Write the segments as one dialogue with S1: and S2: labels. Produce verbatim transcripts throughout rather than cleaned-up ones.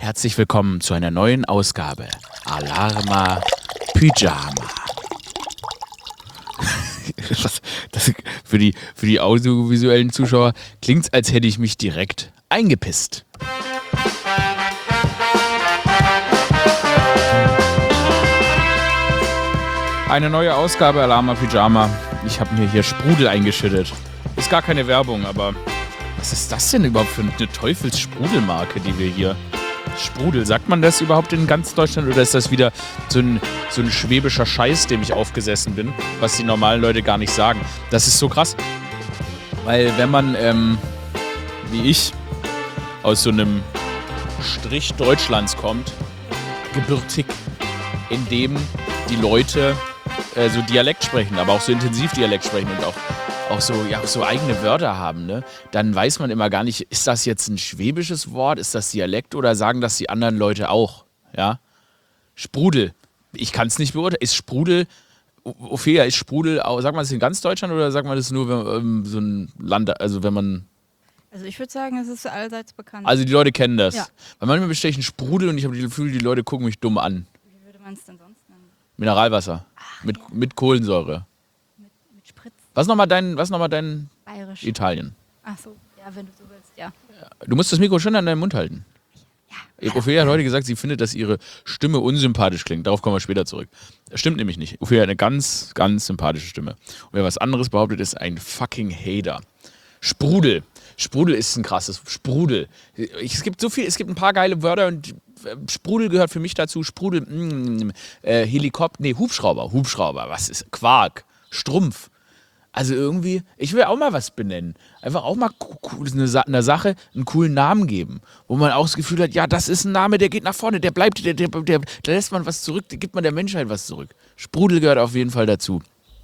S1: herzlich willkommen zu einer neuen Ausgabe Alarma Pyjama. Das, das, für, die, für die audiovisuellen Zuschauer klingt es, als hätte ich mich direkt eingepisst. Eine neue Ausgabe Alarma Pyjama. Ich habe mir hier Sprudel eingeschüttet. Ist gar keine Werbung, aber was ist das denn überhaupt für eine Teufelssprudelmarke, die wir hier... Sprudel, sagt man das überhaupt in ganz Deutschland oder ist das wieder so ein, so ein schwäbischer Scheiß, dem ich aufgesessen bin, was die normalen Leute gar nicht sagen? Das ist so krass, weil wenn man, ähm, wie ich, aus so einem Strich Deutschlands kommt, gebürtig, in dem die Leute äh, so Dialekt sprechen, aber auch so intensiv Dialekt sprechen und auch auch so, ja, so eigene Wörter haben, ne? Dann weiß man immer gar nicht, ist das jetzt ein schwäbisches Wort, ist das Dialekt oder sagen das die anderen Leute auch, ja? Sprudel, ich kann es nicht beurteilen, ist Sprudel, Ophelia, ist Sprudel, sagt man das in ganz Deutschland oder sagt man das nur, wenn ähm, so ein Land, also wenn man...
S2: Also ich würde sagen, es ist allseits bekannt.
S1: Also die Leute kennen das.
S2: Ja.
S1: Weil manchmal bestelle ich einen Sprudel und ich habe das Gefühl, die Leute gucken mich dumm an.
S2: Wie würde man es denn sonst nennen?
S1: Mineralwasser,
S2: Ach,
S1: mit,
S2: ja.
S1: mit Kohlensäure.
S2: Mit, mit Spritz.
S1: Was nochmal dein, was noch mal dein
S2: Bayerisch.
S1: Italien?
S2: Ach so, ja, wenn du so willst, ja.
S1: Du musst das Mikro schon an deinem Mund halten.
S2: Ja.
S1: Ophelia hat heute gesagt, sie findet, dass ihre Stimme unsympathisch klingt. Darauf kommen wir später zurück. Das stimmt nämlich nicht. Ophelia hat eine ganz, ganz sympathische Stimme. Und wer was anderes behauptet, ist ein fucking Hater. Sprudel. Sprudel ist ein krasses. Sprudel. Ich, es gibt so viel, es gibt ein paar geile Wörter und Sprudel gehört für mich dazu. Sprudel, mm, äh, Helikopter, nee, Hubschrauber. Hubschrauber, was ist? Quark, Strumpf. Also irgendwie, ich will auch mal was benennen. Einfach auch mal eine, Sa- eine Sache einen coolen Namen geben. Wo man auch das Gefühl hat, ja, das ist ein Name, der geht nach vorne, der bleibt, der, der, der, da lässt man was zurück, da gibt man der Menschheit was zurück. Sprudel gehört auf jeden Fall dazu.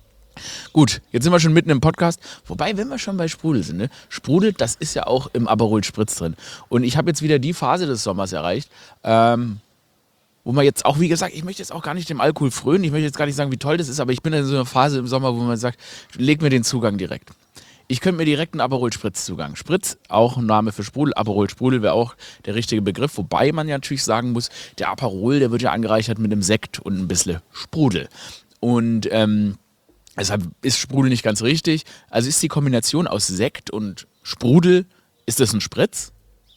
S1: Gut, jetzt sind wir schon mitten im Podcast. Wobei, wenn wir schon bei Sprudel sind, ne? Sprudel, das ist ja auch im Aperol Spritz drin. Und ich habe jetzt wieder die Phase des Sommers erreicht, ähm, wo man jetzt auch, wie gesagt, ich möchte jetzt auch gar nicht dem Alkohol frönen, ich möchte jetzt gar nicht sagen, wie toll das ist, aber ich bin in so einer Phase im Sommer, wo man sagt, leg mir den Zugang direkt. Ich könnte mir direkt einen Aperol Spritz Zugang. Spritz, auch ein Name für Sprudel. Aperol Sprudel wäre auch der richtige Begriff, wobei man ja natürlich sagen muss, der Aperol, der wird ja angereichert mit einem Sekt und ein bisschen Sprudel. Und ähm, deshalb ist Sprudel nicht ganz richtig. Also ist die Kombination aus Sekt und Sprudel, ist das ein Spritz?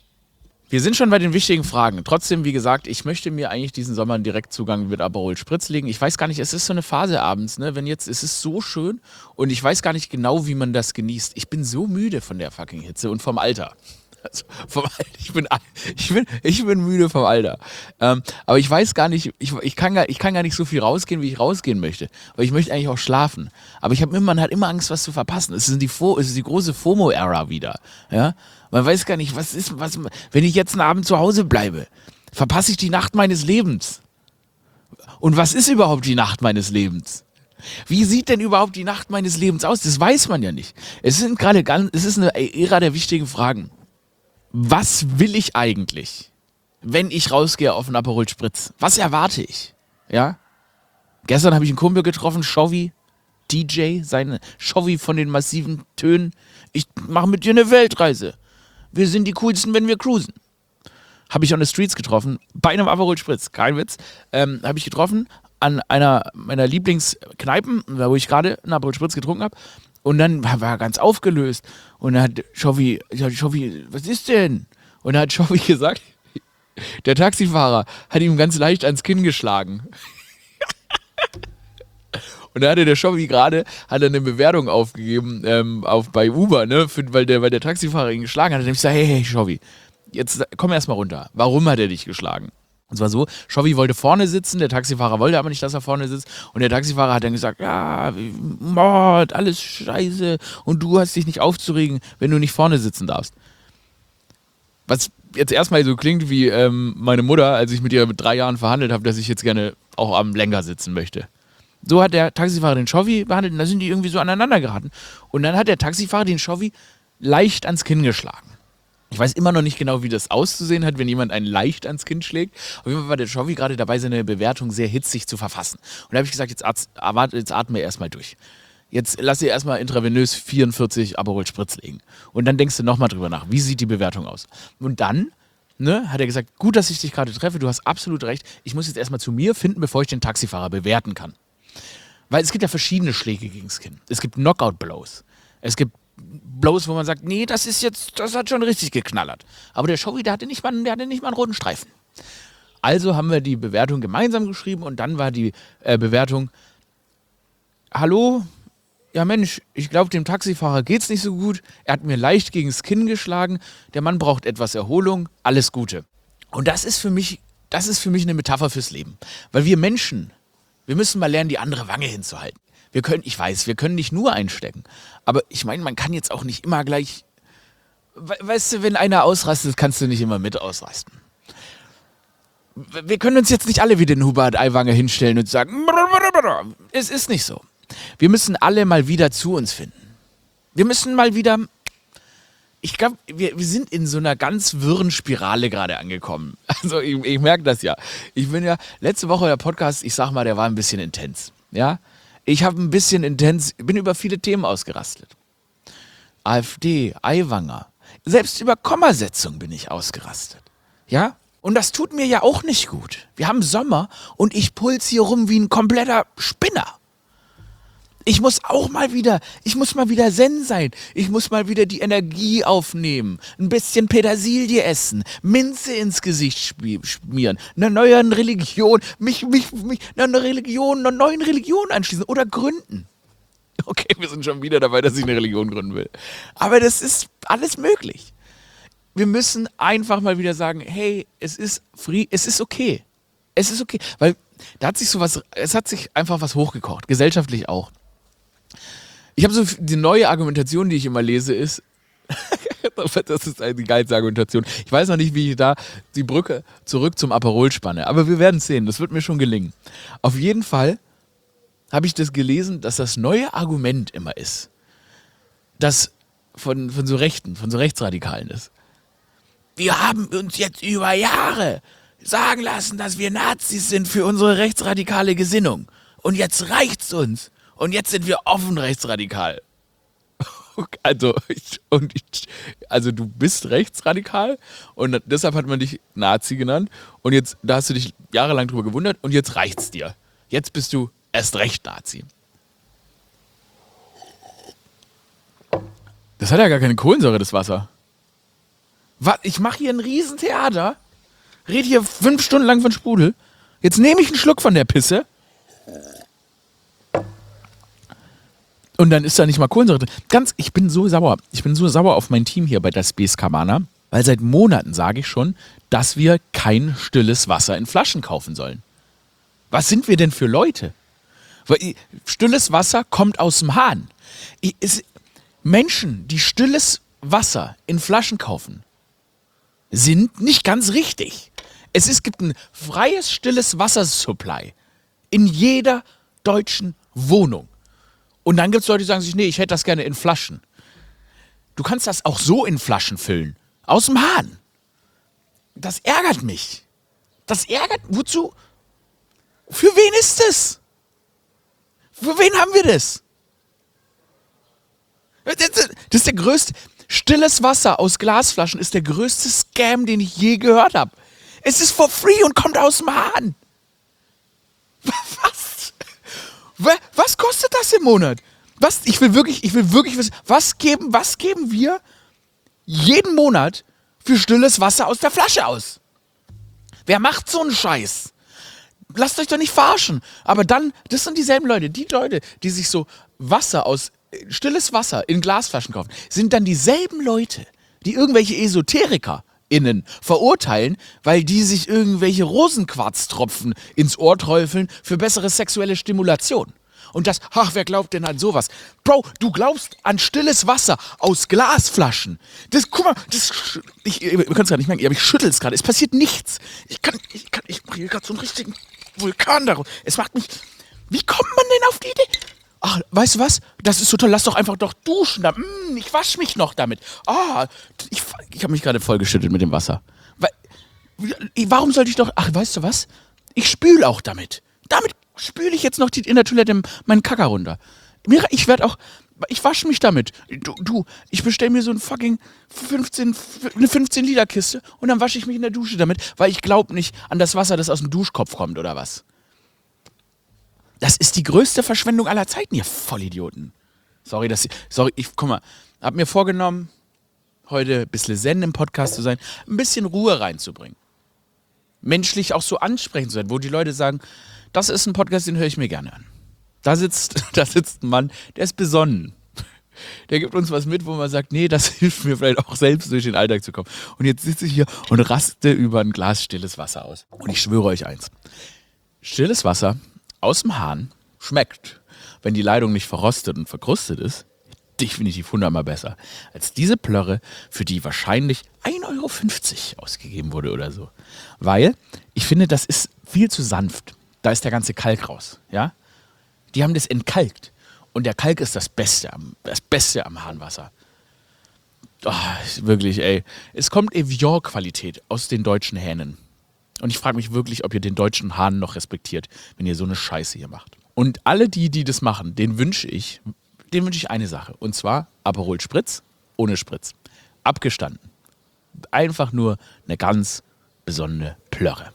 S1: Wir sind schon bei den wichtigen Fragen. Trotzdem, wie gesagt, ich möchte mir eigentlich diesen Sommer einen Direktzugang mit Aperol Spritz legen. Ich weiß gar nicht, es ist so eine Phase abends, ne? Wenn jetzt, es ist so schön und ich weiß gar nicht genau, wie man das genießt. Ich bin so müde von der fucking Hitze und vom Alter. Also vom Alter. Ich, bin, ich, bin, ich bin müde vom Alter. Ähm, aber ich weiß gar nicht, ich, ich, kann gar, ich kann gar nicht so viel rausgehen, wie ich rausgehen möchte. Weil ich möchte eigentlich auch schlafen. Aber ich hab immer, man hat immer Angst, was zu verpassen. Es ist die, Fo- es ist die große FOMO-Ära wieder. Ja? Man weiß gar nicht, was ist, was, wenn ich jetzt einen Abend zu Hause bleibe, verpasse ich die Nacht meines Lebens. Und was ist überhaupt die Nacht meines Lebens? Wie sieht denn überhaupt die Nacht meines Lebens aus? Das weiß man ja nicht. Es sind gerade ganz, es ist eine Ära der wichtigen Fragen. Was will ich eigentlich, wenn ich rausgehe auf einen Aperol Spritz? Was erwarte ich? Ja? Gestern habe ich einen Kumpel getroffen, Shovi, D J, seine Shovi von den massiven Tönen. Ich mache mit dir eine Weltreise. Wir sind die coolsten, wenn wir cruisen. Habe ich on the streets getroffen, bei einem Aperol Spritz, kein Witz. Ähm, habe ich getroffen an einer meiner Lieblingskneipen, wo ich gerade einen Aperol Spritz getrunken habe. Und dann war er ganz aufgelöst. Und dann hat Shovi, ja, Shovi, was ist denn? Und dann hat Shovi gesagt, der Taxifahrer hat ihm ganz leicht ans Kinn geschlagen. Und da hatte der Shovi gerade hat er eine Bewertung aufgegeben ähm, auf, bei Uber, ne, für, weil, der, weil der Taxifahrer ihn geschlagen hat. Und dann habe ich gesagt, hey, hey, Shovi, jetzt komm erst mal runter. Warum hat er dich geschlagen? Und zwar so, Shovi wollte vorne sitzen, der Taxifahrer wollte aber nicht, dass er vorne sitzt. Und der Taxifahrer hat dann gesagt, ja, Mord, alles scheiße. Und du hast dich nicht aufzuregen, wenn du nicht vorne sitzen darfst. Was jetzt erstmal so klingt wie ähm, meine Mutter, als ich mit ihr mit drei Jahren verhandelt habe, dass ich jetzt gerne auch am Lenker sitzen möchte. So hat der Taxifahrer den Shovi behandelt und da sind die irgendwie so aneinander geraten. Und dann hat der Taxifahrer den Shovi leicht ans Kinn geschlagen. Ich weiß immer noch nicht genau, wie das auszusehen hat, wenn jemand einen leicht ans Kinn schlägt. Auf jeden Fall war der Shovi gerade dabei, seine Bewertung sehr hitzig zu verfassen. Und da habe ich gesagt, jetzt, Arzt, jetzt atme erstmal durch. Jetzt lass dir erstmal intravenös vierundvierzig Aperol Spritz legen. Und dann denkst du nochmal drüber nach, wie sieht die Bewertung aus? Und dann ne, hat er gesagt, gut, dass ich dich gerade treffe, du hast absolut recht, ich muss jetzt erstmal zu mir finden, bevor ich den Taxifahrer bewerten kann. Weil es gibt ja verschiedene Schläge gegen das Kinn. Es gibt Knockout-Blows. Es gibt Blows, wo man sagt, nee, das ist jetzt, das hat schon richtig geknallert. Aber der Showy, der hatte nicht mal, der hatte nicht mal einen roten Streifen. Also haben wir die Bewertung gemeinsam geschrieben und dann war die äh, Bewertung, hallo, ja Mensch, ich glaube, dem Taxifahrer geht's nicht so gut. Er hat mir leicht gegen das Kinn geschlagen. Der Mann braucht etwas Erholung. Alles Gute. Und das ist für mich, das ist für mich eine Metapher fürs Leben. Weil wir Menschen, wir müssen mal lernen, die andere Wange hinzuhalten. Wir können, ich weiß, wir können nicht nur einstecken. Aber ich meine, man kann jetzt auch nicht immer gleich, we- weißt du, wenn einer ausrastet, kannst du nicht immer mit ausrasten. Wir können uns jetzt nicht alle wie den Hubert Aiwanger hinstellen und sagen, es ist nicht so. Wir müssen alle mal wieder zu uns finden. Wir müssen mal wieder, ich glaube, wir, wir sind in so einer ganz wirren Spirale gerade angekommen. Also ich, ich merke das ja. Ich bin ja, letzte Woche der Podcast, ich sag mal, der war ein bisschen intens. Ja, ich habe ein bisschen intens, bin über viele Themen ausgerastet. AfD, Aiwanger, selbst über Kommasetzung bin ich ausgerastet. Ja, und das tut mir ja auch nicht gut. Wir haben Sommer und ich puls hier rum wie ein kompletter Spinner. Ich muss auch mal wieder, ich muss mal wieder Zen sein. Ich muss mal wieder die Energie aufnehmen. Ein bisschen Petersilie essen. Minze ins Gesicht schmi- schmieren. Einer neuen Religion, mich, mich, mich, einer Religion, einer neuen Religion anschließen oder gründen. Okay, wir sind schon wieder dabei, dass ich eine Religion gründen will. Aber das ist alles möglich. Wir müssen einfach mal wieder sagen, hey, es ist free, es ist okay. Es ist okay. Weil da hat sich sowas, es hat sich einfach was hochgekocht. Gesellschaftlich auch. Ich habe so die neue Argumentation, die ich immer lese, ist, das ist eine geilste Argumentation. Ich weiß noch nicht, wie ich da die Brücke zurück zum Aperol spanne, aber wir werden es sehen, das wird mir schon gelingen. Auf jeden Fall habe ich das gelesen, dass das neue Argument immer ist, das von, von so Rechten, von so Rechtsradikalen ist. Wir haben uns jetzt über Jahre sagen lassen, dass wir Nazis sind für unsere rechtsradikale Gesinnung. Und jetzt reicht's uns. Und jetzt sind wir offen rechtsradikal. Also, ich, und ich, also du bist rechtsradikal und deshalb hat man dich Nazi genannt. Und jetzt, da hast du dich jahrelang drüber gewundert und jetzt reicht's dir. Jetzt bist du erst recht Nazi. Das hat ja gar keine Kohlensäure, das Wasser. Was? Ich mache hier ein Riesentheater, rede hier fünf Stunden lang von Sprudel. Jetzt nehme ich einen Schluck von der Pisse. Und dann ist da nicht mal Kohlensäure drin. Ganz, ich bin so sauer. Ich bin so sauer auf mein Team hier bei der Space Cabana, weil seit Monaten sage ich schon, dass wir kein stilles Wasser in Flaschen kaufen sollen. Was sind wir denn für Leute? Weil stilles Wasser kommt aus dem Hahn. Ich, es, Menschen, die stilles Wasser in Flaschen kaufen, sind nicht ganz richtig. Es ist, gibt ein freies, stilles Wassersupply in jeder deutschen Wohnung. Und dann gibt es Leute, die sagen sich, nee, ich hätte das gerne in Flaschen. Du kannst das auch so in Flaschen füllen. Aus dem Hahn. Das ärgert mich. Das ärgert, wozu? Für wen ist das? Für wen haben wir das? Das ist der größte, stilles Wasser aus Glasflaschen ist der größte Scam, den ich je gehört habe. Es ist for free und kommt aus dem Hahn. Was? Was kostet das im Monat? Was? Ich will wirklich, ich will wirklich wissen, was geben, was geben wir jeden Monat für stilles Wasser aus der Flasche aus? Wer macht so einen Scheiß? Lasst euch doch nicht verarschen. Aber dann, das sind dieselben Leute, die Leute, die sich so Wasser aus, stilles Wasser in Glasflaschen kaufen, sind dann dieselben Leute, die irgendwelche EsoterikerInnen verurteilen, weil die sich irgendwelche Rosenquarztropfen ins Ohr träufeln für bessere sexuelle Stimulation. Und das, ach, wer glaubt denn an sowas? Bro, du glaubst an stilles Wasser aus Glasflaschen. Das, guck mal, das, ich, ihr könnt es gerade nicht merken, aber ich schüttel es gerade. Es passiert nichts. Ich kann, ich kann, ich mache hier gerade so einen richtigen Vulkan daraus. Es macht mich, wie kommt man denn auf die Idee? Ach, weißt du was? Das ist so toll, lass doch einfach doch duschen. Da. Mm, ich wasche mich noch damit. Ah, ich, ich habe mich gerade vollgeschüttet mit dem Wasser. Weil, warum sollte ich doch, ach, weißt du was? Ich spüle auch damit. Damit spüle ich jetzt noch die, in der Toilette meinen Kacker runter. Ich werde auch, Ich wasche mich damit. Du, du ich bestelle mir so ein fucking fünfzehn, eine fünfzehn Liter Kiste und dann wasche ich mich in der Dusche damit, weil ich glaube nicht an das Wasser, das aus dem Duschkopf kommt oder was. Das ist die größte Verschwendung aller Zeiten, ihr Vollidioten. Sorry, dass ich, sorry, ich, guck mal, hab mir vorgenommen, heute ein bisschen zen im Podcast zu sein, ein bisschen Ruhe reinzubringen. Menschlich auch so ansprechend zu sein, wo die Leute sagen, das ist ein Podcast, den höre ich mir gerne an. Da sitzt, da sitzt ein Mann, der ist besonnen. Der gibt uns was mit, wo man sagt, nee, das hilft mir vielleicht auch selbst durch den Alltag zu kommen. Und jetzt sitze ich hier und raste über ein Glas stilles Wasser aus. Und ich schwöre euch eins. Stilles Wasser aus dem Hahn schmeckt, wenn die Leitung nicht verrostet und verkrustet ist, definitiv hundertmal besser als diese Plörre, für die wahrscheinlich ein Euro fünfzig ausgegeben wurde oder so. Weil ich finde, das ist viel zu sanft. Da ist der ganze Kalk raus, ja? Die haben das entkalkt. Und der Kalk ist das Beste am, das Beste am Hahnwasser. Oh, wirklich, ey. Es kommt Evian-Qualität aus den deutschen Hähnen. Und ich frage mich wirklich, ob ihr den deutschen Hahn noch respektiert, wenn ihr so eine Scheiße hier macht. Und alle die, die das machen, denen wünsche ich, denen wünsche ich eine Sache. Und zwar Aperol Spritz ohne Spritz. Abgestanden. Einfach nur eine ganz besondere Plörre.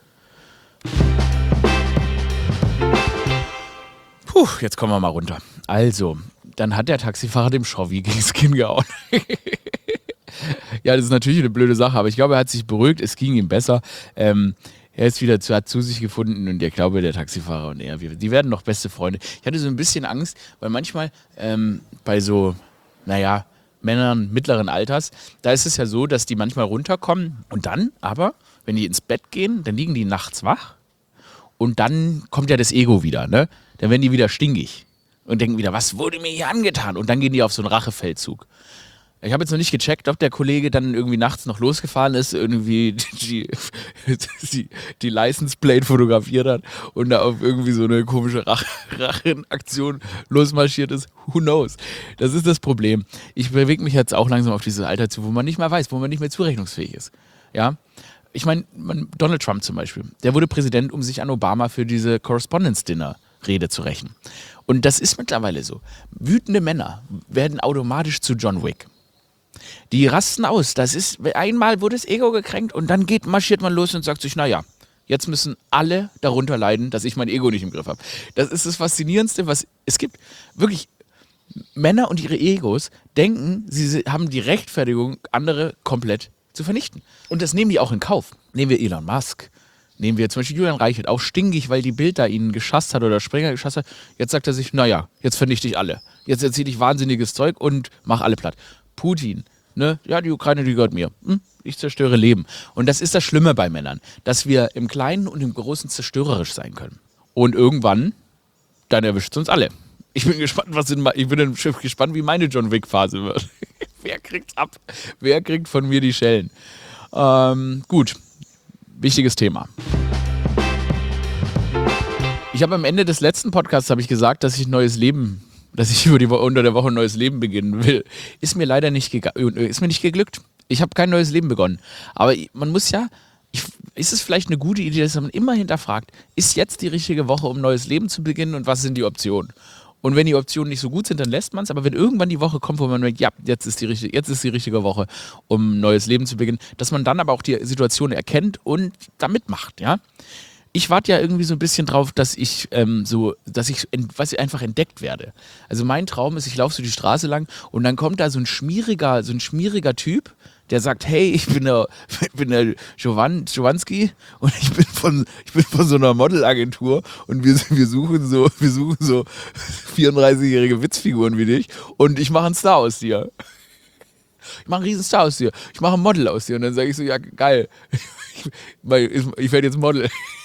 S1: Puh, jetzt kommen wir mal runter. Also, dann hat der Taxifahrer dem Schovi gegen das Kinn gehauen. Ja, das ist natürlich eine blöde Sache, aber ich glaube, er hat sich beruhigt, es ging ihm besser. Ähm, er ist wieder zu, hat zu sich gefunden und ich glaube, der Taxifahrer und er, wir, die werden noch beste Freunde. Ich hatte so ein bisschen Angst, weil manchmal ähm, bei so, naja, Männern mittleren Alters, da ist es ja so, dass die manchmal runterkommen und dann aber, wenn die ins Bett gehen, dann liegen die nachts wach und dann kommt ja das Ego wieder, ne? Dann werden die wieder stinkig und denken wieder, was wurde mir hier angetan? Und dann gehen die auf so einen Rachefeldzug. Ich habe jetzt noch nicht gecheckt, ob der Kollege dann irgendwie nachts noch losgefahren ist, irgendwie die, die, die License Plate fotografiert hat und da auf irgendwie so eine komische Rach- Rachenaktion losmarschiert ist. Who knows? Das ist das Problem. Ich bewege mich jetzt auch langsam auf dieses Alter zu, wo man nicht mehr weiß, wo man nicht mehr zurechnungsfähig ist. Ja? Ich meine, Donald Trump zum Beispiel, der wurde Präsident, um sich an Obama für diese Correspondence-Dinner-Rede zu rächen. Und das ist mittlerweile so. Wütende Männer werden automatisch zu John Wick. Die rasten aus. Das ist, einmal wurde das Ego gekränkt und dann geht, marschiert man los und sagt sich, naja, jetzt müssen alle darunter leiden, dass ich mein Ego nicht im Griff habe. Das ist das Faszinierendste, was es gibt. Wirklich, Männer und ihre Egos denken, sie haben die Rechtfertigung, andere komplett zu vernichten. Und das nehmen die auch in Kauf. Nehmen wir Elon Musk, nehmen wir zum Beispiel Julian Reichelt, auch stinkig, weil die Bild da ihn geschasst hat oder Springer geschasst hat. Jetzt sagt er sich, naja, jetzt vernichte ich alle. Jetzt erzähle ich wahnsinniges Zeug und mache alle platt. Putin, ne? Ja, die Ukraine, die gehört mir. Hm? Ich zerstöre Leben. Und das ist das Schlimme bei Männern, dass wir im Kleinen und im Großen zerstörerisch sein können. Und irgendwann, dann erwischt es uns alle. Ich bin gespannt, was in, ich bin im Schiff gespannt, wie meine John Wick-Phase wird. Wer kriegt's ab? Wer kriegt von mir die Schellen? Ähm, gut, wichtiges Thema. Ich habe am Ende des letzten Podcasts habe ich gesagt, dass ich ein neues Leben dass ich über die Wo- unter der Woche ein neues Leben beginnen will. Ist mir leider nicht, gega- ist mir nicht geglückt. Ich habe kein neues Leben begonnen. Aber man muss ja, ich, ist es vielleicht eine gute Idee, dass man immer hinterfragt, ist jetzt die richtige Woche, um ein neues Leben zu beginnen und was sind die Optionen? Und wenn die Optionen nicht so gut sind, dann lässt man es. Aber wenn irgendwann die Woche kommt, wo man merkt, ja, jetzt ist die richtige, jetzt ist die richtige Woche, um ein neues Leben zu beginnen, dass man dann aber auch die Situation erkennt und da mitmacht, ja. Ich warte ja irgendwie so ein bisschen drauf, dass ich ähm, so, dass ich, ent, was ich einfach entdeckt werde. Also mein Traum ist, ich laufe so die Straße lang und dann kommt da so ein schmieriger, so ein schmieriger Typ, der sagt, hey, ich bin der, ich bin der Jovan, Jovanski und ich bin von, ich bin von so einer Modelagentur und wir, wir suchen so, wir suchen so vierunddreißigjährige Witzfiguren wie dich und ich mache einen Star aus dir. Ich mache einen riesen Star aus dir. Ich mache ein Model aus dir und dann sage ich so, ja geil, ich, ich werde jetzt Model.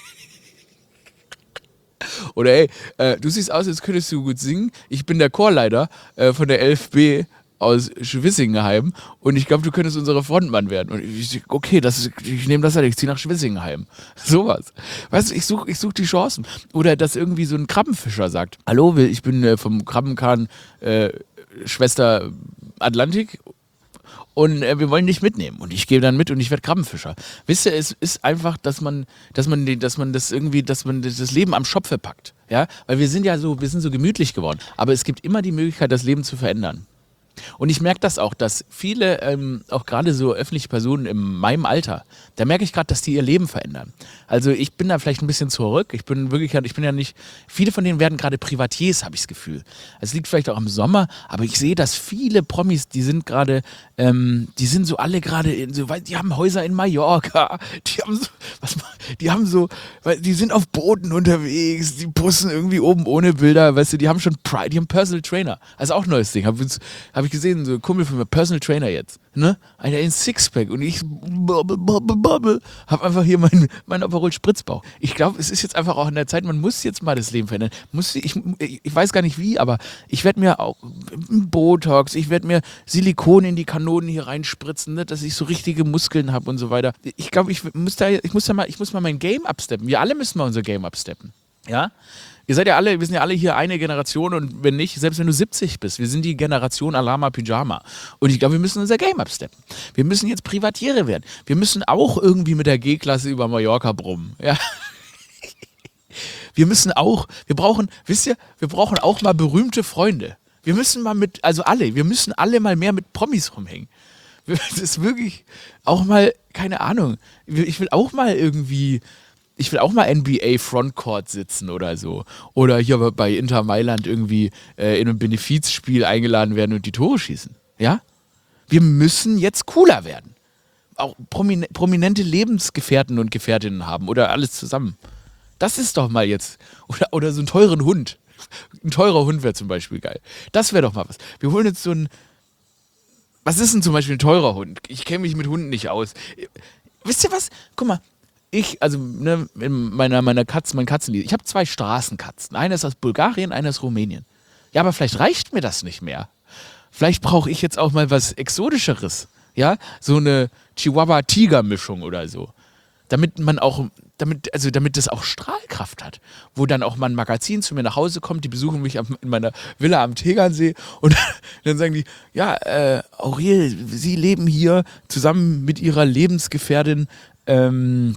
S1: Oder ey, äh, du siehst aus, als könntest du gut singen. Ich bin der Chorleiter äh, von der elf B aus Schwissingenheim und ich glaube, du könntest unsere Frontmann werden. Und ich, okay, das ist, ich nehme das halt, ich ziehe nach Schwissingenheim. Sowas. Weißt du, ich suche ich such die Chancen. Oder dass irgendwie so ein Krabbenfischer sagt, hallo, ich bin äh, vom Krabbenkahn äh, Schwester Atlantik und äh, wir wollen dich mitnehmen. Und ich gehe dann mit und ich werde Krabbenfischer. Wisst ihr, es ist einfach, dass man, dass man, den- dass man das irgendwie, dass man das Leben am Schopfe packt. Ja, weil wir sind ja so, wir sind so gemütlich geworden. Aber es gibt immer die Möglichkeit, das Leben zu verändern. Und ich merke das auch, dass viele, ähm, auch gerade so öffentliche Personen in meinem Alter, da merke ich gerade, dass die ihr Leben verändern. Also ich bin da vielleicht ein bisschen zurück. Ich bin wirklich, ich bin ja nicht, viele von denen werden gerade Privatiers, habe ich das Gefühl. Es liegt vielleicht auch im Sommer, aber ich sehe, dass viele Promis, die sind gerade, ähm, die sind so alle gerade, in so, weil die haben Häuser in Mallorca, die haben so, was, die haben so, weil die sind auf Booten unterwegs, die pussen irgendwie oben ohne Bilder, weißt du, die haben schon Pride, die haben Personal Trainer. Also auch ein neues Ding. Habe hab ich gesehen, so ein Kumpel von mir, Personal Trainer jetzt, ne? Einer in Sixpack und ich habe einfach hier meinen mein Aperol Spritzbauch. Ich glaube, es ist jetzt einfach auch in der Zeit, man muss jetzt mal das Leben verändern. Muss, ich, ich weiß gar nicht wie, aber ich werde mir auch Botox, ich werde mir Silikon in die Kanonen hier reinspritzen, ne, dass ich so richtige Muskeln habe und so weiter. Ich glaube, ich muss da, ich muss da mal, ich muss mal mein Game upsteppen. Wir alle müssen mal unser Game upsteppen. Ja? Ihr seid ja alle, wir sind ja alle hier eine Generation und wenn nicht, selbst wenn du siebzig bist, wir sind die Generation Alama Pyjama. Und ich glaube, wir müssen unser Game upsteppen. Wir müssen jetzt Privatiere werden. Wir müssen auch irgendwie mit der G-Klasse über Mallorca brummen. Ja. Wir müssen auch, wir brauchen, wisst ihr, wir brauchen auch mal berühmte Freunde. Wir müssen mal mit, also alle, wir müssen alle mal mehr mit Promis rumhängen. Das ist wirklich auch mal, keine Ahnung, ich will auch mal irgendwie... Ich will auch mal N B A Frontcourt sitzen oder so. Oder hier bei Inter Mailand irgendwie äh, in einem Benefizspiel eingeladen werden und die Tore schießen. Ja? Wir müssen jetzt cooler werden. Auch promin- prominente Lebensgefährten und Gefährtinnen haben oder alles zusammen. Das ist doch mal jetzt. Oder, oder so einen teuren Hund. Ein teurer Hund wäre zum Beispiel geil. Das wäre doch mal was. Wir holen jetzt so ein. Was ist denn zum Beispiel ein teurer Hund? Ich kenne mich mit Hunden nicht aus. Wisst ihr was? Guck mal. Ich, also ne, in meiner, meiner Katzen, mein Katzenlied, ich habe zwei Straßenkatzen. Eine ist aus Bulgarien, eine aus Rumänien. Ja, aber vielleicht reicht mir das nicht mehr. Vielleicht brauche ich jetzt auch mal was Exotischeres. Ja, so eine Chihuahua-Tiger-Mischung oder so. Damit man auch, damit, also damit das auch Strahlkraft hat. Wo dann auch mal ein Magazin zu mir nach Hause kommt, die besuchen mich am, in meiner Villa am Tegernsee und dann sagen die, ja, äh, Aurel, Sie leben hier zusammen mit Ihrer Lebensgefährtin, ähm,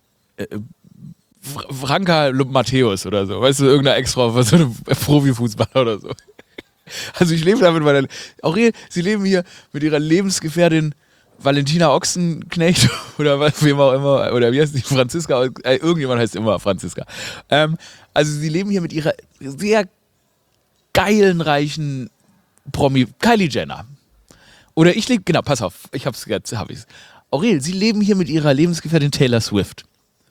S1: Franka Matthäus oder so, weißt du, irgendeine Ex-Frau von so einem Profifußballer oder so. Also ich lebe da mit meiner, Aurel, Sie leben hier mit Ihrer Lebensgefährtin Valentina Ochsenknecht oder was, wem auch immer, oder wie heißt die, Franziska, äh, irgendjemand heißt immer Franziska. Ähm, also Sie leben hier mit Ihrer sehr geilen, reichen Promi, Kylie Jenner. Oder ich lebe, genau, pass auf, ich hab's, jetzt hab ich's. Aurel, Sie leben hier mit Ihrer Lebensgefährtin Taylor Swift.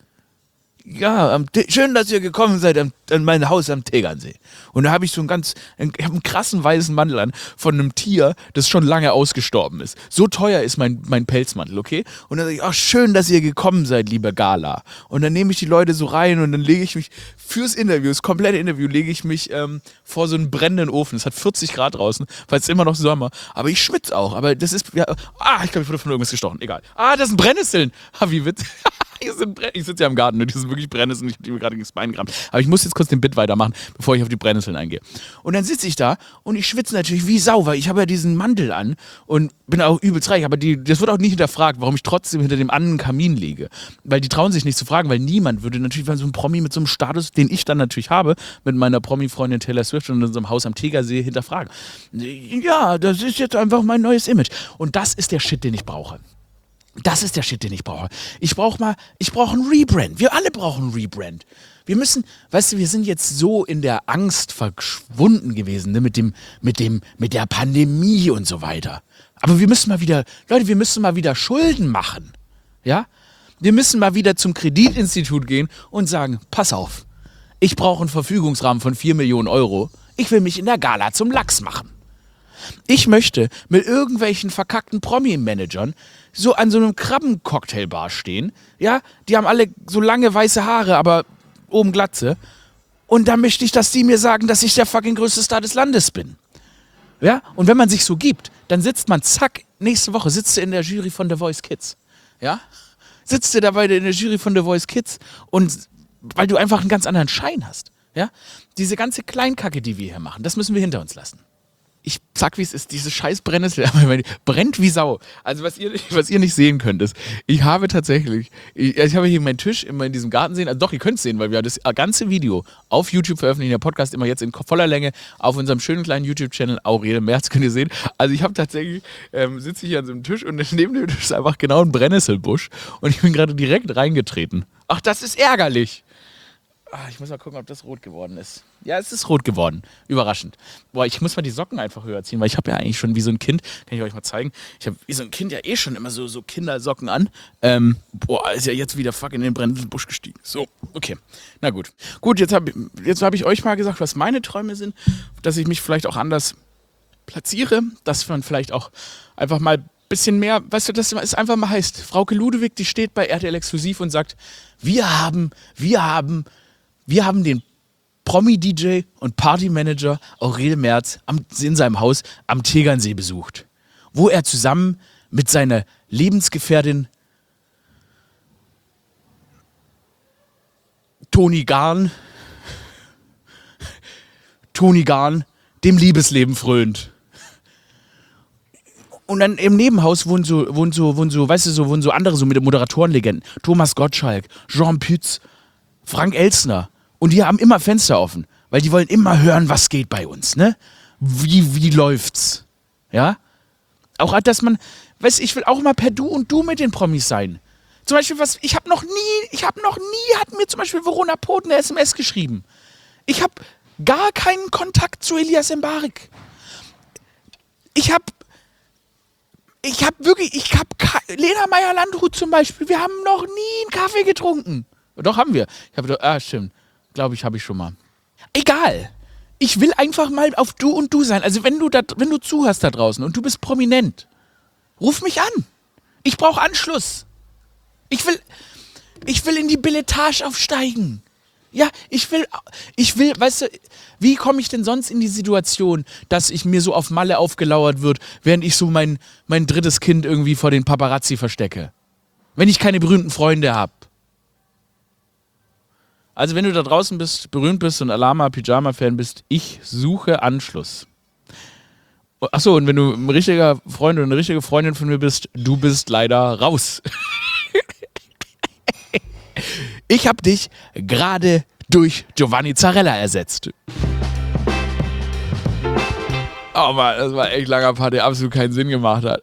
S1: Ja, am, schön, dass ihr gekommen seid an, an mein Haus am Tegernsee. Und da habe ich so einen ganz, ich habe einen krassen weißen Mantel an von einem Tier, das schon lange ausgestorben ist. So teuer ist mein, mein Pelzmantel, okay? Und dann sage ich, ach, schön, dass ihr gekommen seid, liebe Gala. Und dann nehme ich die Leute so rein und dann lege ich mich fürs Interview, das komplette Interview, lege ich mich ähm, vor so einen brennenden Ofen. Es hat vierzig Grad draußen, weil es immer noch Sommer. Aber ich schwitze auch. Aber das ist, ja, ah, ich glaube, ich wurde von irgendwas gestochen. Egal. Ah, das sind Brennnesseln. Ah, wie witzig. Ich sitze ja im Garten und die sind wirklich Brennnesseln, ich habe mir gerade gegen das Bein gerammt. Aber ich muss jetzt kurz den Bit weitermachen, bevor ich auf die Brennnesseln eingehe. Und dann sitze ich da und ich schwitze natürlich wie Sau, weil ich habe ja diesen Mantel an und bin auch übelst reich. Aber die, das wird auch nicht hinterfragt, warum ich trotzdem hinter dem anderen Kamin liege. Weil die trauen sich nicht zu fragen, weil niemand würde natürlich, weil so ein Promi mit so einem Status, den ich dann natürlich habe, mit meiner Promi-Freundin Taylor Swift und in unserem Haus am Tegersee hinterfragen. Ja, das ist jetzt einfach mein neues Image. Und das ist der Shit, den ich brauche. Das ist der Shit, den ich brauche. Ich brauche mal, ich brauche einen Rebrand. Wir alle brauchen einen Rebrand. Wir müssen, weißt du, wir sind jetzt so in der Angst verschwunden gewesen, ne, mit dem, mit dem, mit der Pandemie und so weiter. Aber wir müssen mal wieder, Leute, wir müssen mal wieder Schulden machen. Ja? Wir müssen mal wieder zum Kreditinstitut gehen und sagen, pass auf, ich brauche einen Verfügungsrahmen von vier Millionen Euro. Ich will mich in der Gala zum Lachs machen. Ich möchte mit irgendwelchen verkackten Promi-Managern so an so einem Krabbencocktailbar stehen. Ja, die haben alle so lange weiße Haare, aber oben Glatze. Und da möchte ich, dass die mir sagen, dass ich der fucking größte Star des Landes bin. Ja, und wenn man sich so gibt, dann sitzt man, zack, nächste Woche sitzt du in der Jury von The Voice Kids. Ja, sitzt du dabei in der Jury von The Voice Kids und weil du einfach einen ganz anderen Schein hast. Ja, diese ganze Kleinkacke, die wir hier machen, das müssen wir hinter uns lassen. ich sag, wie es ist, diese scheiß Brennnessel brennt wie Sau. Also was ihr, was ihr nicht sehen könnt, ist, ich habe tatsächlich, ich, ich habe hier meinen Tisch immer in diesem Garten sehen, also doch, ihr könnt es sehen, weil wir das ganze Video auf YouTube veröffentlichen, der Podcast immer jetzt in voller Länge auf unserem schönen kleinen YouTube-Channel Aurel Merz, könnt ihr sehen. Also ich habe tatsächlich, ähm, sitze ich hier an so einem Tisch und neben dem Tisch ist einfach genau ein Brennnesselbusch und ich bin gerade direkt reingetreten. Ach, das ist ärgerlich. Ah, ich muss mal gucken, ob das rot geworden ist. Ja, es ist rot geworden. Überraschend. Boah, ich muss mal die Socken einfach höher ziehen, weil ich habe ja eigentlich schon wie so ein Kind, kann ich euch mal zeigen, ich habe wie so ein Kind ja eh schon immer so, so Kindersocken an. Ähm, boah, ist ja jetzt wieder fuck in den Brennnesselbusch gestiegen. So, okay. Na gut. Gut, jetzt habe jetzt hab ich euch mal gesagt, was meine Träume sind, dass ich mich vielleicht auch anders platziere, dass man vielleicht auch einfach mal ein bisschen mehr, weißt du, dass es einfach mal heißt, Frauke Ludewig, die steht bei R T L Exklusiv und sagt, wir haben, wir haben Wir haben den Promi-D J und Partymanager Aurel Merz am, in seinem Haus am Tegernsee besucht, wo er zusammen mit seiner Lebensgefährtin Toni Garn, Toni Garn dem Liebesleben frönt. Und dann im Nebenhaus wohnen so, wohnen so, wohnen so, weißt du, so, wohnen so andere so mit Moderatorenlegenden. Thomas Gottschalk, Jean Pütz, Frank Elstner. Und die haben immer Fenster offen, weil die wollen immer hören, was geht bei uns, ne? Wie, wie läuft's? Ja? Auch, dass man, weißt du, ich will auch mal per Du und Du mit den Promis sein. Zum Beispiel, was, ich habe noch nie, ich habe noch nie, hat mir zum Beispiel Verona Poth eine S M S geschrieben. Ich habe gar keinen Kontakt zu Elias Mbarek. Ich habe, ich habe wirklich, ich habe, Lena Meyer-Landrut zum Beispiel, wir haben noch nie einen Kaffee getrunken. Doch, haben wir. Ich habe doch, ah, stimmt. Glaube ich, habe ich schon mal. Egal. Ich will einfach mal auf Du und Du sein. Also wenn du, da, wenn du zuhörst da draußen und du bist prominent, ruf mich an. Ich brauche Anschluss. Ich will, ich will in die Billetage aufsteigen. Ja, ich will, ich will, weißt du, wie komme ich denn sonst in die Situation, dass ich mir so auf Malle aufgelauert wird, während ich so mein, mein drittes Kind irgendwie vor den Paparazzi verstecke? Wenn ich keine berühmten Freunde habe. Also wenn du da draußen bist, berühmt bist und Alama-Pyjama-Fan bist, ich suche Anschluss. Achso, und wenn du ein richtiger Freund oder eine richtige Freundin von mir bist, du bist leider raus. Ich habe dich gerade durch Giovanni Zarella ersetzt. Oh Mann, das war echt langer Part, der absolut keinen Sinn gemacht hat.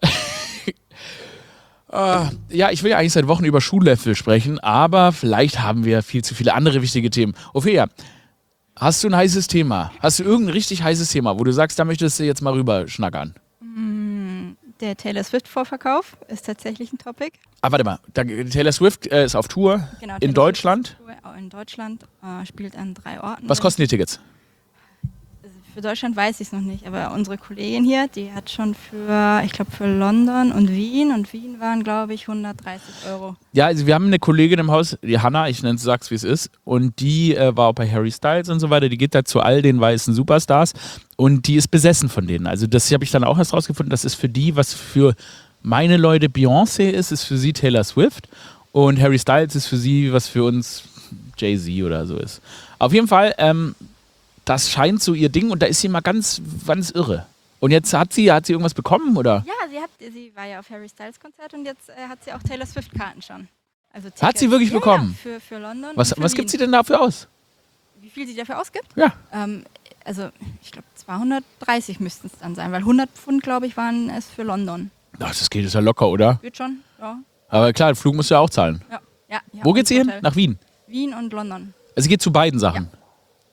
S1: Uh, ja, ich will ja eigentlich seit Wochen über Schuhlöffel sprechen, aber vielleicht haben wir viel zu viele andere wichtige Themen. Ophelia, hast du ein heißes Thema? Hast du irgendein richtig heißes Thema, wo du sagst, da möchtest du jetzt mal rüber schnackern?
S2: Der Taylor Swift-Vorverkauf ist tatsächlich ein Topic.
S1: Ah, warte mal, da, Taylor Swift äh, ist auf Tour
S2: Genau,
S1: in
S2: Taylor
S1: Deutschland.
S2: Swift ist auf Tour in Deutschland, äh, spielt an drei Orten.
S1: Was kosten die Tickets?
S2: Für Deutschland weiß ich es noch nicht, aber unsere Kollegin hier, die hat schon für, ich glaube für London und Wien und Wien waren, glaube ich, hundertdreißig Euro.
S1: Ja, also wir haben eine Kollegin im Haus, die Hanna, ich nenne es, sag's wie es ist, und die äh, war auch bei Harry Styles und so weiter, die geht da zu all den weißen Superstars und die ist besessen von denen. Also das habe ich dann auch erst rausgefunden, das ist für die, was für meine Leute Beyoncé ist, ist für sie Taylor Swift und Harry Styles ist für sie, was für uns Jay-Z oder so ist. Auf jeden Fall, ähm, das scheint so ihr Ding und da ist sie mal ganz, ganz irre. Und jetzt hat sie, hat sie irgendwas bekommen, oder?
S2: Ja, sie, hat, sie war ja auf Harry Styles Konzert und jetzt äh, hat sie auch Taylor Swift Karten schon. Also Tickets,
S1: hat sie wirklich
S2: ja,
S1: bekommen?
S2: Ja, für, für London.
S1: Was,
S2: und für
S1: was
S2: Wien.
S1: gibt sie denn dafür aus?
S2: Wie viel sie dafür ausgibt?
S1: Ja.
S2: Ähm, also ich glaube zweihundertdreißig müssten es dann sein, weil hundert Pfund, glaube ich, waren es für London.
S1: Ach, das geht ist ja locker, oder?
S2: Wird schon, ja.
S1: Aber klar, den Flug musst du ja auch zahlen.
S2: ja. ja
S1: Wo geht sie hin?
S2: Hotel.
S1: Nach Wien?
S2: Wien und London.
S1: Also sie geht zu beiden Sachen.
S2: Ja.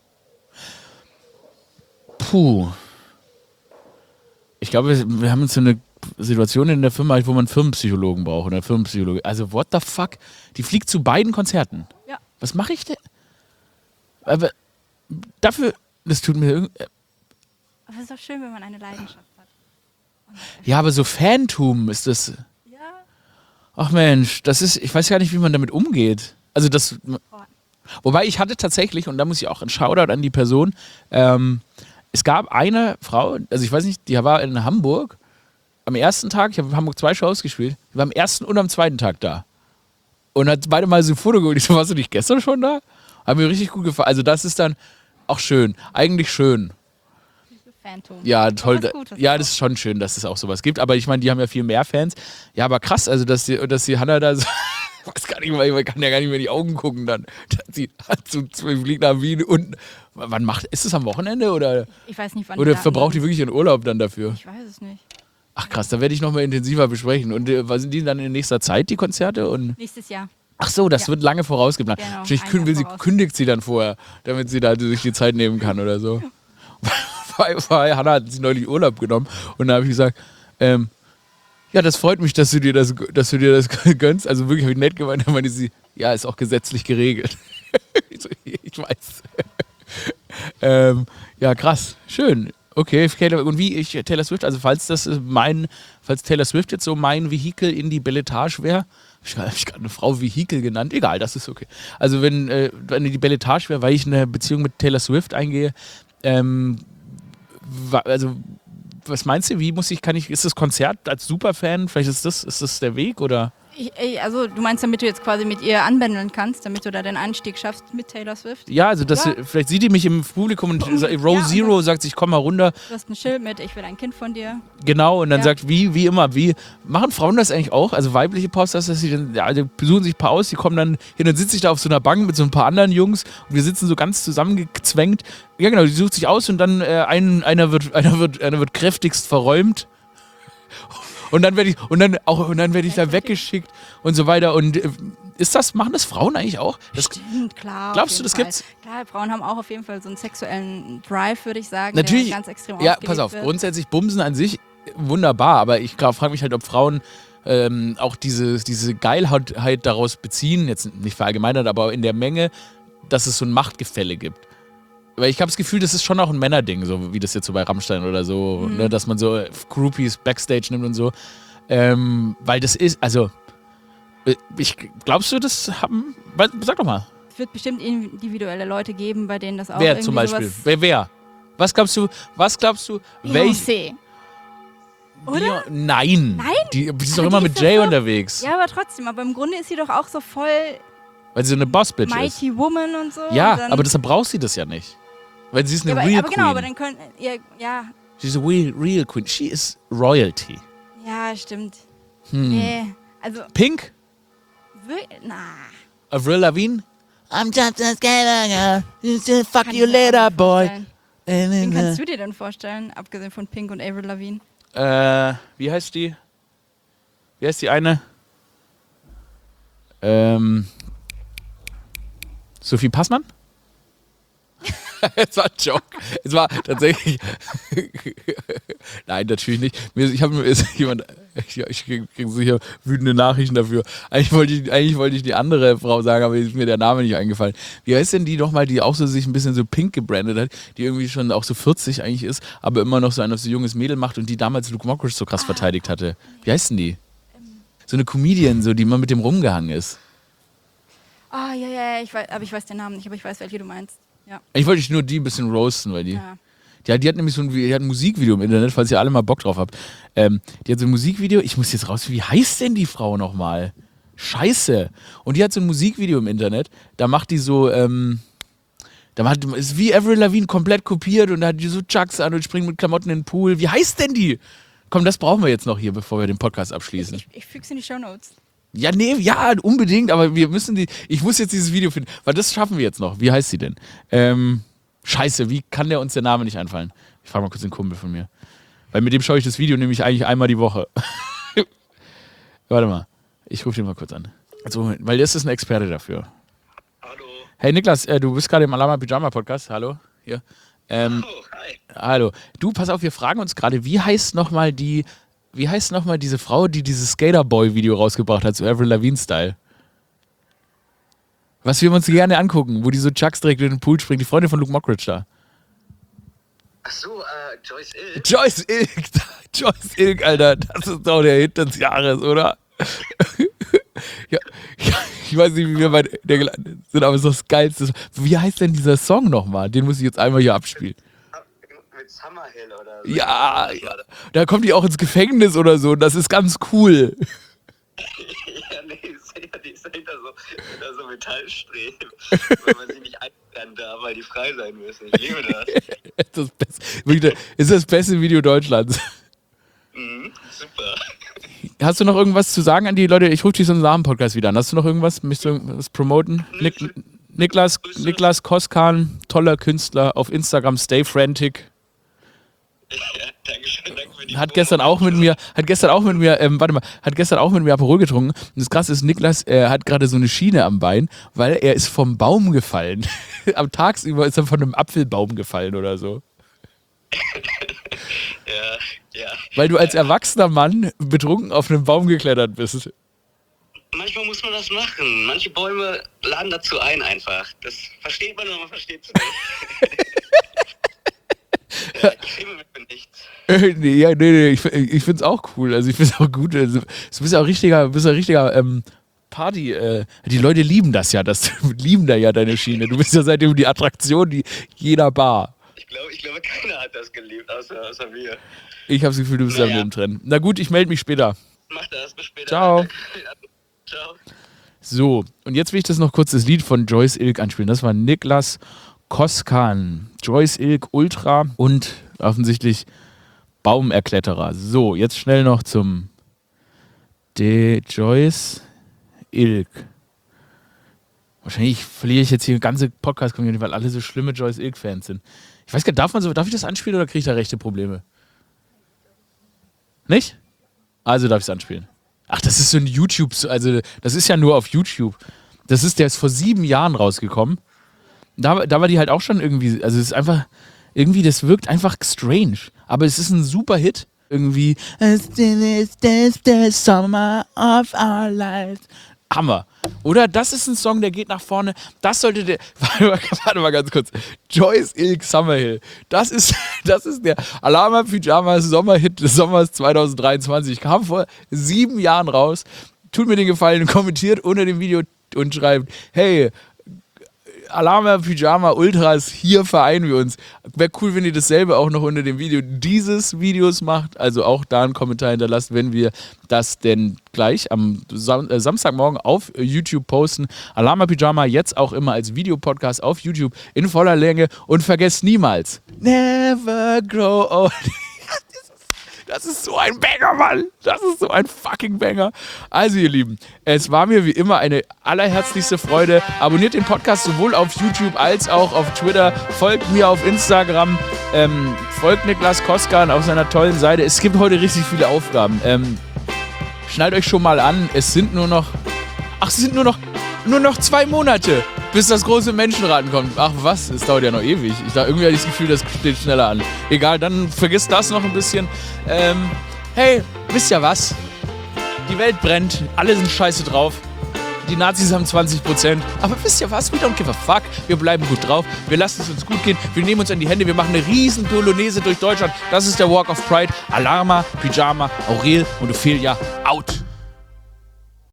S1: Puh. Ich glaube, wir, wir haben jetzt so eine Situation in der Firma, wo man einen Firmenpsychologen braucht oder Firmenpsychologe. Also what the fuck? Die fliegt zu beiden Konzerten.
S2: Ja.
S1: Was mache ich denn? Aber dafür, das tut mir irgendwie.
S2: Aber es ist doch schön, wenn man eine Leidenschaft hat.
S1: Ja, aber so Fantum ist das.
S2: Ja.
S1: Ach Mensch, das ist, ich weiß gar nicht, wie man damit umgeht. Also das. Wobei ich hatte tatsächlich, und da muss ich auch einen Shoutout an die Person, ähm, es gab eine Frau, also ich weiß nicht, die war in Hamburg am ersten Tag, ich habe in Hamburg zwei Shows gespielt, die war am ersten und am zweiten Tag da. Und hat beide mal so ein Foto geholt. Ich so, warst du nicht gestern schon da? Hat mir richtig gut gefallen. Also das ist dann auch schön, eigentlich schön.
S2: Fantum.
S1: Ja, toll.
S2: Das Gutes
S1: ja,
S2: auch.
S1: das ist schon schön, dass es auch sowas gibt. Aber ich meine, die haben ja viel mehr Fans. Ja, aber krass, also dass die, dass die Hannah da so, ich weiß gar nicht mehr, man kann ja gar nicht mehr in die Augen gucken dann. Sie hat so zwölf fliegt nach Wien und wann macht, ist es am Wochenende oder?
S2: Ich weiß nicht, wann
S1: Oder
S2: die
S1: verbraucht die
S2: Daten
S1: wirklich ihren Urlaub dann dafür?
S2: Ich weiß es nicht.
S1: Ach krass, da werde ich nochmal intensiver besprechen. Und äh, was sind die dann in nächster Zeit, die Konzerte? Und
S2: Nächstes Jahr.
S1: ach so, das
S2: Ja.
S1: wird lange vorausgeplant.
S2: Genau,
S1: Wahrscheinlich
S2: ein
S1: kün-
S2: Jahr
S1: will sie,
S2: voraus.
S1: kündigt sie dann vorher, damit sie da sich die Zeit nehmen kann oder so. Weil, weil Hannah hat sich neulich Urlaub genommen und da habe ich gesagt, ähm, ja, das freut mich, dass du dir das, dass du dir das gönnst. Also wirklich habe ich nett gemeint, da meinte sie, ja, ist auch gesetzlich geregelt. ich, so, ich weiß. ähm, ja, krass, schön. Okay, Taylor, und wie ich Taylor Swift, also falls das mein, falls Taylor Swift jetzt so mein Vehikel in die Belletage wäre, ich habe ich gerade eine Frau Vehikel genannt, egal, das ist okay. Also wenn, äh, wenn die Belletage wäre, weil ich eine Beziehung mit Taylor Swift eingehe, ähm, wa- also was meinst du, wie muss ich, kann ich, ist das Konzert als Superfan, vielleicht ist das, ist das der Weg oder?
S2: Ich, ey, also du meinst, damit du jetzt quasi mit ihr anbändeln kannst, damit du da den Einstieg schaffst mit Taylor Swift?
S1: Ja, also dass
S2: Ja.
S1: sie- vielleicht sieht die mich im Publikum und
S2: Ja,
S1: Row
S2: und
S1: Zero sagt sich, komm mal runter.
S2: Du hast ein Schild mit, ich will ein Kind von dir.
S1: Genau, und dann
S2: Ja.
S1: sagt, wie, wie immer, wie, machen Frauen das eigentlich auch? Also weibliche Posters, dass sie dann, ja, die besuchen sich ein paar aus, die kommen dann hin, dann sitze ich da auf so einer Bank mit so ein paar anderen Jungs und wir sitzen so ganz zusammengezwängt. Ja genau, die sucht sich aus und dann äh, ein, einer, wird, einer, wird, einer wird kräftigst verräumt. Und dann werde ich, und dann auch, und dann werde ich da weggeschickt und so weiter. Und äh, ist das, machen das Frauen eigentlich auch? Das,
S2: Stimmt, klar. auf
S1: glaubst du,
S2: jeden
S1: das
S2: Fall.
S1: gibt's?
S2: Klar, Frauen haben auch auf jeden Fall so einen sexuellen Drive, würde ich sagen,
S1: Natürlich,
S2: der ganz extrem
S1: ja,
S2: ausgelebt
S1: pass auf,
S2: wird.
S1: grundsätzlich Bumsen an sich wunderbar, aber ich frage mich halt, ob Frauen ähm, auch diese, diese Geilheit halt daraus beziehen, jetzt nicht verallgemeinert, aber in der Menge, dass es so ein Machtgefälle gibt. Weil ich habe das Gefühl, das ist schon auch ein Männerding, so wie das jetzt so bei Rammstein oder so,
S2: Mhm.
S1: ne, dass man so Groupies Backstage nimmt und so. Ähm, weil das ist, also, äh, ich, glaubst du, das haben, sag doch mal.
S2: Es wird bestimmt individuelle Leute geben, bei denen das auch
S1: Wer
S2: irgendwie
S1: zum Beispiel?
S2: sowas...
S1: Wer, wer? Was glaubst du, was glaubst du, welch...
S2: Beyoncé. Oder?
S1: Bio- Nein.
S2: Nein?
S1: Die, die ist
S2: Aber
S1: doch immer
S2: die
S1: mit
S2: ist
S1: Jay
S2: doch so-
S1: unterwegs.
S2: Ja, aber trotzdem, aber im Grunde ist sie doch auch so voll
S1: Weil sie so eine Boss-Bitch ist.
S2: Mighty Woman und so.
S1: Ja,
S2: und dann,
S1: aber deshalb braucht sie das ja nicht. Weil sie ist eine
S2: ja, aber,
S1: Real
S2: aber genau, aber
S1: Queen.
S2: dann können... Ja, ja,
S1: She's a real, real Queen. She is royalty.
S2: ja stimmt.
S1: Hm.
S2: Nee, also...
S1: Pink?
S2: wir- Na...
S1: Avril Lavigne? I'm just a skater girl. Just fuck
S2: kann
S1: you
S2: ich mir auch
S1: later,
S2: nicht
S1: boy.
S2: vorstellen. Wen kannst du dir denn vorstellen, abgesehen von Pink und Avril Lavigne?
S1: Äh, wie heißt die? Wie heißt die eine? Ähm. Sophie Passmann? Es war ein Joke. Es war tatsächlich. Nein, natürlich nicht. Mir, ich habe mir ist jemand. Ich, ich kriege krieg sicher wütende Nachrichten dafür. Eigentlich wollte, ich, eigentlich wollte ich die andere Frau sagen, aber ist mir der Name nicht eingefallen. Wie heißt denn die nochmal, die auch so sich ein bisschen so pink gebrandet hat, die irgendwie schon auch so vierzig eigentlich ist, aber immer noch so ein so junges Mädel macht und die damals Luke Mockridge so krass verteidigt hatte? Wie heißt denn die? So eine Comedian, so, die immer mit dem rumgehangen ist.
S2: Ah, ja, ja, ja, ich weiß, aber ich weiß den Namen nicht, aber ich weiß, welche du meinst. Ja.
S1: Ich wollte dich nur die ein bisschen roasten, weil die.
S2: ja.
S1: Ja, die hat nämlich so ein, die hat ein Musikvideo im Internet, falls ihr alle mal Bock drauf habt. Ähm, die hat so ein Musikvideo, ich muss jetzt raus, wie heißt denn die Frau nochmal? Scheiße. Und die hat so ein Musikvideo im Internet, da macht die so, ähm, da macht, ist wie Avril Lavigne komplett kopiert und da hat die so Chucks an und springt mit Klamotten in den Pool. Wie heißt denn die? Komm, das brauchen wir jetzt noch hier, bevor wir den Podcast abschließen.
S2: Ich, ich füge es in die Shownotes.
S1: Ja, nee, ja, unbedingt, aber wir müssen die, ich muss jetzt dieses Video finden, weil das schaffen wir jetzt noch. Wie heißt sie denn? Ähm, Scheiße, wie kann der uns der Name nicht einfallen? Ich frage mal kurz den Kumpel von mir. Weil mit dem schaue ich das Video nämlich eigentlich einmal die Woche. Warte mal, ich rufe den mal kurz an. Also, weil das ist ein Experte dafür.
S3: Hallo.
S1: Hey Niklas, äh, du bist gerade im Alama Pyjama Podcast. Hallo, hier. Ähm,
S3: Oh, hi.
S1: hallo. Du, pass auf, wir fragen uns gerade, wie heißt nochmal die, wie heißt nochmal diese Frau, die dieses Skaterboy-Video rausgebracht hat, so Avril Lavigne-Style? Was wir uns gerne angucken, wo die so Chucks direkt in den Pool springt, die Freundin von Luke Mockridge da.
S3: Ach so, äh, Joyce Ill.
S1: Joyce Ilk, Joyce Ilk, Alter, das ist doch der Hit des Jahres, oder? ja, ja, ich weiß nicht, wie wir bei der gelandet sind, aber es ist doch das Geilste. Wie heißt denn dieser Song nochmal? Den muss ich jetzt einmal hier abspielen.
S3: Mit Summerhill oder so.
S1: Ja, ja, da kommt die auch ins Gefängnis oder so, das ist ganz cool.
S3: Ja, nee, ist ja diese hinter so, hinter so Metallstreben, weil man sie nicht einscannen darf, weil die frei sein müssen. Ich liebe das.
S1: Das Beste, ist das beste Video Deutschlands.
S3: Mhm, super.
S1: Hast du noch irgendwas zu sagen an die Leute? Ich rufe dich so einen Samen-Podcast wieder an. Hast du noch irgendwas? Möchtest du irgendwas promoten? Nik Niklas, Niklas Koskan, toller Künstler, auf Instagram, stay frantic.
S3: Ja, danke schön, danke für die
S1: Hat gestern auch mit mir, hat gestern auch mit mir, ähm, warte mal, hat gestern auch mit mir Aperol getrunken. Und das Krasse ist, Niklas äh, hat gerade so eine Schiene am Bein, weil er ist vom Baum gefallen. Am Tagsüber ist er von einem Apfelbaum gefallen oder so.
S3: Ja, ja.
S1: Weil du als erwachsener Mann betrunken auf einen Baum geklettert bist.
S3: Manchmal muss man das machen. Manche Bäume laden dazu ein einfach. Das versteht man, aber man versteht es nicht. Ja, ich schäme mich für nichts.
S1: nee, ja, nee, nee, ich, ich finde es auch cool. Also ich finde es auch gut. Also, du bist ja auch richtiger, bist ja richtiger ähm, Party. Äh, die Leute lieben das ja, das lieben da ja deine Schiene. Du bist ja seitdem die Attraktion die jeder Bar.
S3: Ich glaube, ich glaube, keiner hat das geliebt, außer, außer mir.
S1: Ich habe das Gefühl, du bist
S3: naja.
S1: da mit dem Trend. Na gut, ich melde mich später.
S3: Mach das, bis später.
S1: Ciao.
S3: Ciao.
S1: So, und jetzt will ich das noch kurz das Lied von Joyce Ilk anspielen. Das war Niklas Koskan. Joyce Ilk Ultra und offensichtlich Baumerkletterer. So, jetzt schnell noch zum De Joyce Ilk. Wahrscheinlich verliere ich jetzt hier eine ganze Podcast-Community, weil alle so schlimme Joyce Ilk-Fans sind. Ich weiß gar nicht, darf man so, darf ich das anspielen oder kriege ich da rechte Probleme? Nicht? Also darf ich es anspielen. Ach, das ist so ein YouTube, also das ist ja nur auf YouTube. Das ist, der ist vor sieben Jahren rausgekommen. Da, da war die halt auch schon irgendwie, also es ist einfach, irgendwie, das wirkt einfach strange. Aber es ist ein super Hit. Irgendwie, Still is this the summer of our lives. Hammer. Oder das ist ein Song, der geht nach vorne. Das sollte der. Warte mal, warte mal ganz kurz. Joyce Ilk Summerhill. Das ist, das ist der Alama Pyjamas Sommerhit des Sommers zwanzig dreiundzwanzig. Kam vor sieben Jahren raus. Tut mir den Gefallen, kommentiert unter dem Video und schreibt: Hey, Alama Pyjama Ultras, hier vereinen wir uns. Wäre cool, wenn ihr dasselbe auch noch unter dem Video dieses Videos macht. Also auch da einen Kommentar hinterlasst, wenn wir das denn gleich am Sam äh, Samstagmorgen auf YouTube posten. Alama Pyjama jetzt auch immer als Videopodcast auf YouTube in voller Länge. Und vergesst niemals, never grow old. Das ist so ein Banger, Mann. Das ist so ein fucking Banger. Also, ihr Lieben, es war mir wie immer eine allerherzlichste Freude. Abonniert den Podcast sowohl auf YouTube als auch auf Twitter. Folgt mir auf Instagram. Ähm, folgt Niklas Koskan auf seiner tollen Seite. Es gibt heute richtig viele Aufgaben. Ähm, schnallt euch schon mal an. Es sind nur noch... Ach, es sind nur noch... Nur noch zwei Monate, bis das große Menschenraten kommt. Ach was, es dauert ja noch ewig. Ich da irgendwie hatte ich das Gefühl, das steht schneller an. Egal, dann vergisst das noch ein bisschen. Ähm, hey, wisst ihr was? Die Welt brennt, alle sind scheiße drauf. Die Nazis haben zwanzig Prozent. Aber wisst ihr was? We don't give a fuck. Wir bleiben gut drauf. Wir lassen es uns gut gehen. Wir nehmen uns an die Hände. Wir machen eine riesen Polonaise durch Deutschland. Das ist der Walk of Pride. Alama, Pyjama, Aurel und Ophelia out.